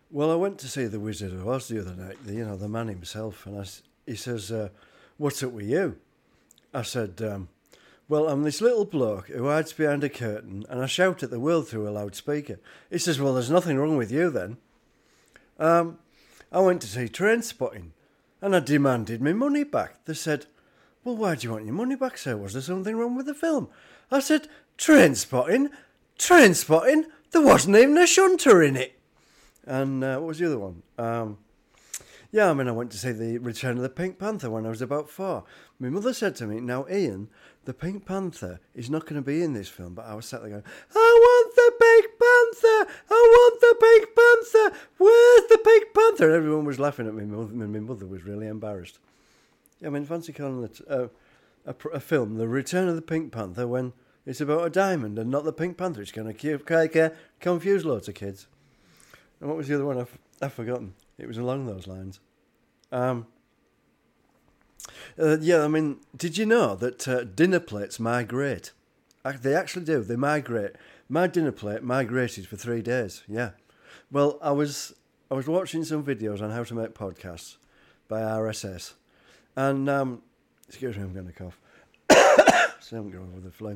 Well, I went to see The Wizard of Oz the other night, the man himself, and he says, what's up with you? I said, well, I'm this little bloke who hides behind a curtain and I shout at the world through a loudspeaker. He says, well, there's nothing wrong with you then. I went to see Trainspotting and I demanded my money back. They said, well, why do you want your money back, sir? Was there something wrong with the film? I said, Trainspotting? Trainspotting? There wasn't even a shunter in it. And what was the other one? I went to see The Return of the Pink Panther when I was about 4. My mother said to me, now, Ian, the Pink Panther is not going to be in this film. But I was sat there going, I want the Pink Panther! I want the Pink Panther! Where's the Pink Panther? And everyone was laughing at me. My mother was really embarrassed. Fancy calling it a film, The Return of the Pink Panther, when it's about a diamond and not the Pink Panther. It's going to confuse loads of kids. And what was the other one? I've forgotten. It was along those lines. Did you know that dinner plates migrate? They actually do. They migrate. My dinner plate migrated for 3 days. Yeah. Well, I was watching some videos on how to make podcasts by RSS. And, excuse me, I'm going to cough. So I'm going with the flu.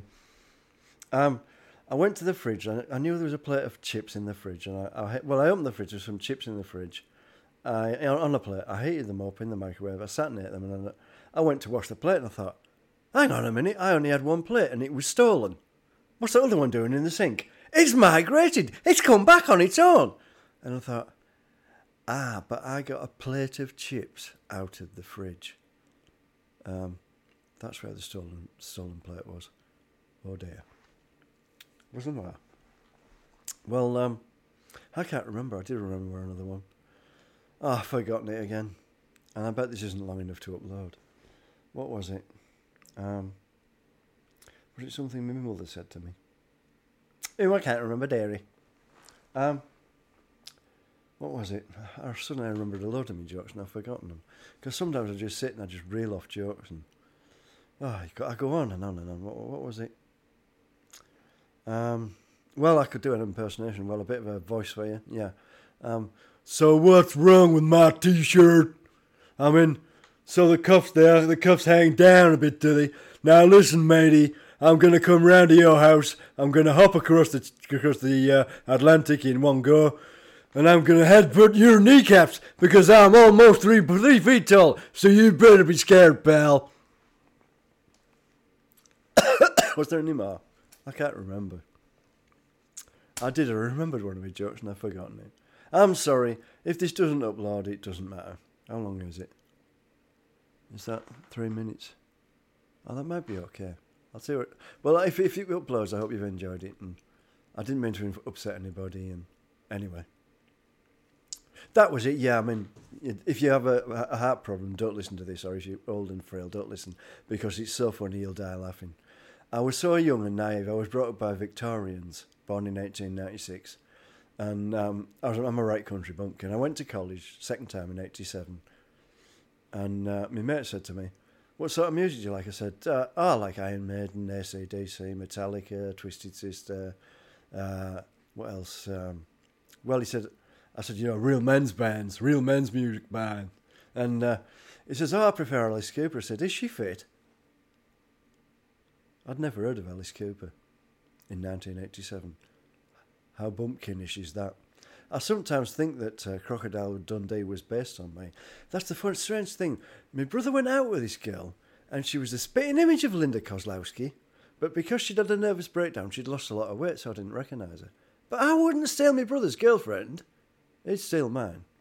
I went to the fridge and I knew there was a plate of chips in the fridge. And I opened the fridge, there was some chips in the fridge. On a plate, I heated them up in the microwave. I sat and ate them, and I went to wash the plate, and I thought, hang on a minute, I only had one plate, and it was stolen. What's the other one doing in the sink? It's migrated. It's come back on its own. And I thought, but I got a plate of chips out of the fridge. That's where the stolen plate was. Oh dear. Wasn't that? Well, I can't remember. I did remember another one. I've forgotten it again. And I bet this isn't long enough to upload. What was it? Was it something my mother said to me? I can't remember, dearie. What was it? Suddenly I remembered a load of my jokes and I've forgotten them. Because sometimes I just sit and I just reel off jokes and... I go on and on and on. What was it? Well, I could do an impersonation. Well, a bit of a voice for you. Yeah. So what's wrong with my T-shirt? So the cuffs hang down a bit, do they? Now listen, matey, I'm going to come round to your house. I'm going to hop across the Atlantic in one go. And I'm going to headbutt your kneecaps because I'm almost 3 feet tall. So you better be scared, pal. Was there any more? I can't remember. I remembered one of my jokes and I've forgotten it. I'm sorry. If this doesn't upload, it doesn't matter. How long is it? Is that 3 minutes? Oh, that might be okay. I'll see what... Well, if it uploads, I hope you've enjoyed it. And I didn't mean to upset anybody. And anyway. That was it. Yeah, if you have a heart problem, don't listen to this. Or if you're old and frail, don't listen. Because it's so funny, you'll die laughing. I was so young and naive. I was brought up by Victorians, born in 1896. And I'm a right country bumpkin. I went to college, second time in 87. And my mate said to me, what sort of music do you like? I said, I like Iron Maiden, AC/DC, Metallica, Twisted Sister. What else? I said, real men's bands, real men's music band. And he says, I prefer Alice Cooper. I said, is she fit? I'd never heard of Alice Cooper in 1987. How bumpkinish is that? I sometimes think that Crocodile Dundee was based on me. That's the strange thing. My brother went out with this girl, and she was the spitting image of Linda Kozlowski, but because she'd had a nervous breakdown, she'd lost a lot of weight, so I didn't recognise her. But I wouldn't steal my brother's girlfriend. He'd steal mine.